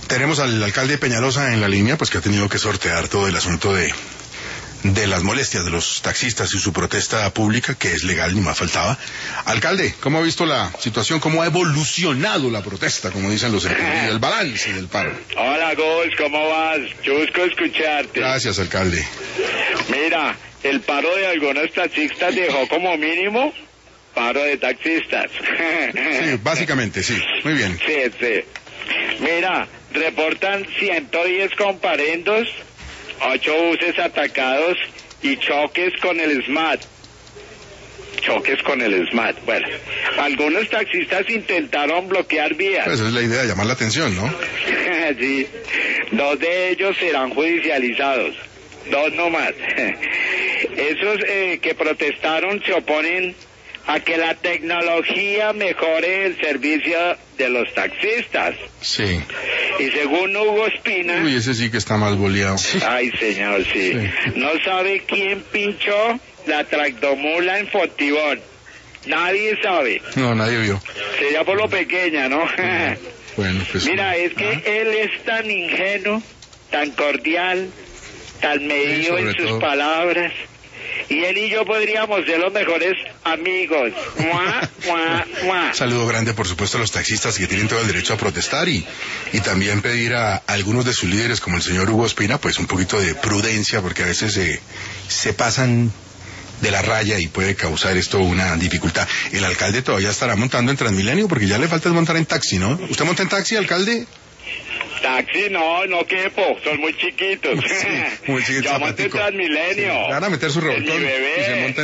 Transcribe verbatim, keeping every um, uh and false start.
Tenemos al alcalde de Peñalosa en la línea, pues que ha tenido que sortear todo el asunto de, de las molestias de los taxistas y su protesta pública, que es legal, ni más faltaba. Alcalde, ¿cómo ha visto la situación? ¿Cómo ha evolucionado la protesta, como dicen los entendidos, el balance del paro? Hola, Gus, ¿cómo vas? Chusco escucharte. Gracias, alcalde. Mira, el paro de algunos taxistas dejó como mínimo paro de taxistas. Sí, básicamente, sí. Muy bien. Sí, sí. Mira, reportan ciento diez comparendos, ocho buses atacados y choques con el SMAT. Choques con el SMAT. Bueno, algunos taxistas intentaron bloquear vías. Pues esa es la idea, llamar la atención, ¿no? Sí. Dos de ellos serán judicializados. Dos nomás. Esos eh, que protestaron se oponen a que la tecnología mejore el servicio de los taxistas. Sí. Y según Hugo Espina... Uy, ese sí que está más boleado. Ay, señor, sí. sí. No sabe quién pinchó la tractomula en Fontibón. Nadie sabe. No, nadie vio. Sería por lo pequeña, ¿no? Bueno, pues... Mira, es que ¿ah? él es tan ingenuo, tan cordial, tan medido sí, en sus todo. palabras... Y él y yo podríamos ser los mejores amigos. ¡Mua, mua, mua! Saludo grande, por supuesto, a los taxistas que tienen todo el derecho a protestar y, y también pedir a algunos de sus líderes, como el señor Hugo Espina, pues un poquito de prudencia, porque a veces se, se pasan de la raya y puede causar esto una dificultad. El alcalde todavía estará montando en Transmilenio, porque ya le falta montar en taxi, ¿no? ¿Usted monta en taxi, alcalde? Taxi, no, no quepo, son muy chiquitos. Sí, muy chiquitos. Yo monté en Transmilenio. Sí, van a meter su revoltón Mi bebé. y se monta